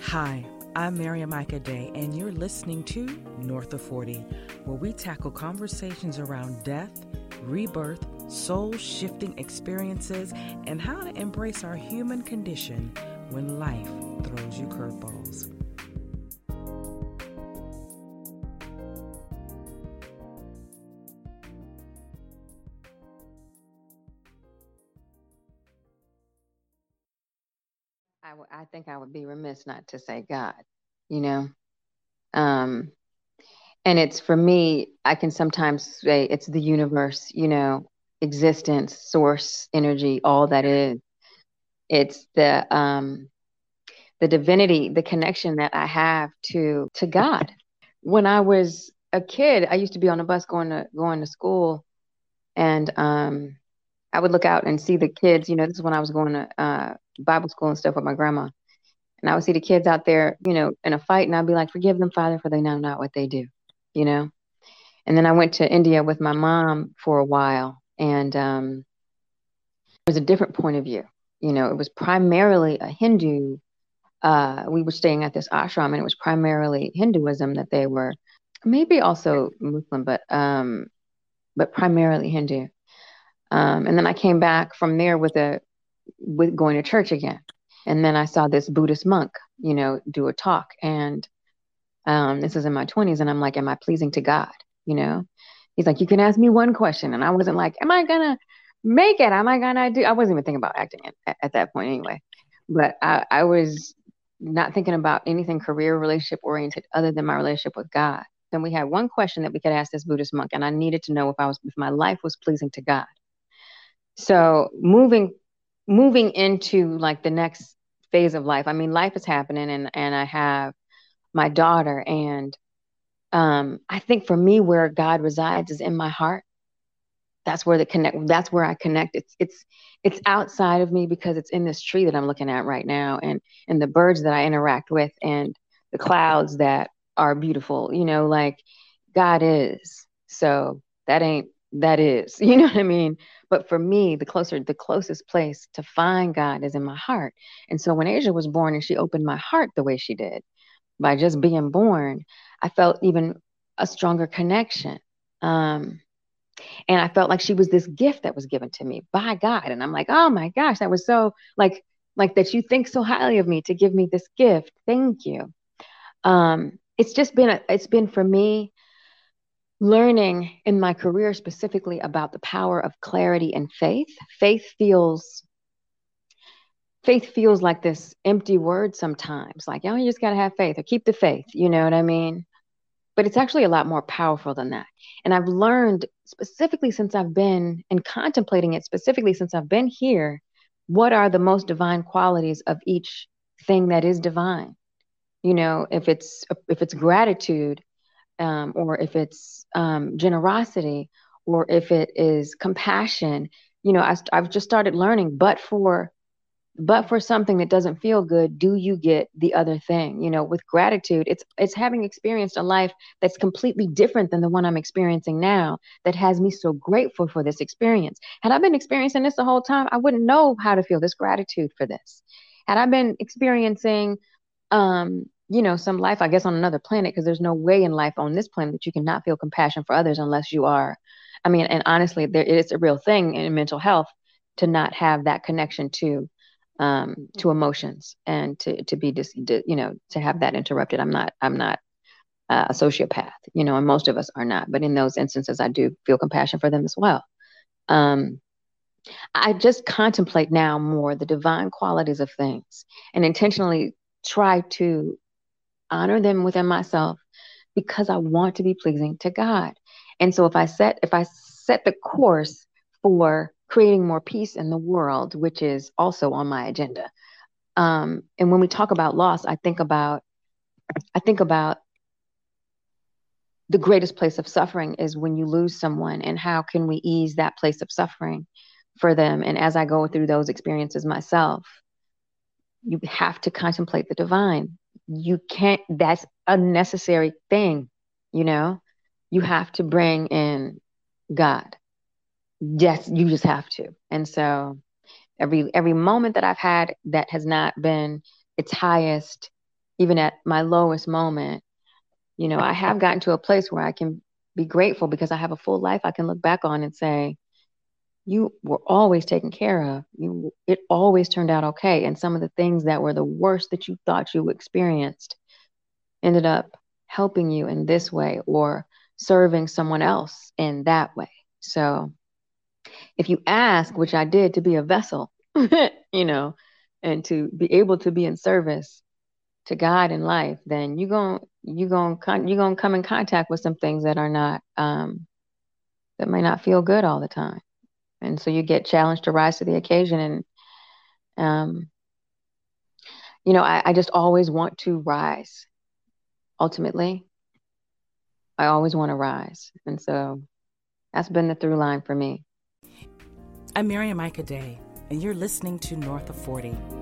Hi, I'm Miriam Micah Day, and you're listening to North of 40, where we tackle conversations around death, rebirth, soul-shifting experiences, and how to embrace our human condition when life throws you curveballs. I think I would be remiss not to say God, you know? Um, and it's for me, I can sometimes say it's the universe, existence, source, energy, all that is. It's the divinity, the connection that I have to God. When I was a kid, I used to be on a bus going to school, and I would look out and see the kids. This is when I was going to Bible school and stuff with my grandma. And I would see the kids out there, in a fight, and I'd be like, forgive them, Father, for they know not what they do, you know? And then I went to India with my mom for a while, and it was a different point of view. It was primarily a Hindu. We were staying at this ashram, and it was primarily Hinduism that they were, maybe also Muslim, but primarily Hindu. And then I came back from there with going to church again. And then I saw this Buddhist monk, do a talk. And this is in my 20s. And I'm like, am I pleasing to God? He's like, you can ask me one question. And I wasn't like, am I going to make it? Am I going to do? I wasn't even thinking about acting at that point anyway. But I was not thinking about anything career relationship oriented other than my relationship with God. Then we had one question that we could ask this Buddhist monk. And I needed to know if my life was pleasing to God. So moving into like the next phase of life. I mean, life is happening, and I have my daughter, and I think for me, where God resides is in my heart. That's where that's where I connect. It's outside of me because it's in this tree that I'm looking at right now, and the birds that I interact with, and the clouds that are beautiful, like God is. So that is, you know what I mean? But for me, the closest place to find God is in my heart. And so when Asia was born and she opened my heart the way she did, by just being born, I felt even a stronger connection. And I felt like she was this gift that was given to me by God. And I'm like, oh my gosh, that was so like that you think so highly of me to give me this gift. Thank you. It's been for me learning in my career specifically about the power of clarity and faith. Faith feels like this empty word sometimes, like, you just got to have faith or keep the faith. You know what I mean? But it's actually a lot more powerful than that. And I've learned specifically since I've been and contemplating it specifically since I've been here, what are the most divine qualities of each thing that is divine? If it's gratitude, or if it's generosity, or if it is compassion, I've just started learning, but for something that doesn't feel good, do you get the other thing? With gratitude, it's having experienced a life that's completely different than the one I'm experiencing now, that has me so grateful for this experience. Had I been experiencing this the whole time, I wouldn't know how to feel this gratitude for this. Had I been experiencing some life, I guess, on another planet, because there's no way in life on this planet that you cannot feel compassion for others unless you are, and honestly, it is a real thing in mental health to not have that connection to emotions, and to be to have that interrupted. I'm not a sociopath, and most of us are not, but in those instances, I do feel compassion for them as well. I just contemplate now more the divine qualities of things, and intentionally try to honor them within myself, because I want to be pleasing to God. And so if I set the course for creating more peace in the world, which is also on my agenda. And when we talk about loss, I think about the greatest place of suffering is when you lose someone, and how can we ease that place of suffering for them? And as I go through those experiences myself, you have to contemplate the divine. You can't, that's a necessary thing, you have to bring in God. Yes, you just have to. And so every moment that I've had that has not been its highest even at my lowest moment, I have gotten to a place where I can be grateful because I have a full life I can look back on and say, you were always taken care of. It always turned out okay. And some of the things that were the worst that you thought you experienced ended up helping you in this way or serving someone else in that way. So if you ask, which I did, to be a vessel, and to be able to be in service to God in life, then you're gonna come in contact with some things that are not that may not feel good all the time, and so you get challenged to rise to the occasion. And I just always want to rise. Ultimately, I always want to rise, and so that's been the through line for me. I'm Miriam Ika Day, and you're listening to North of 40,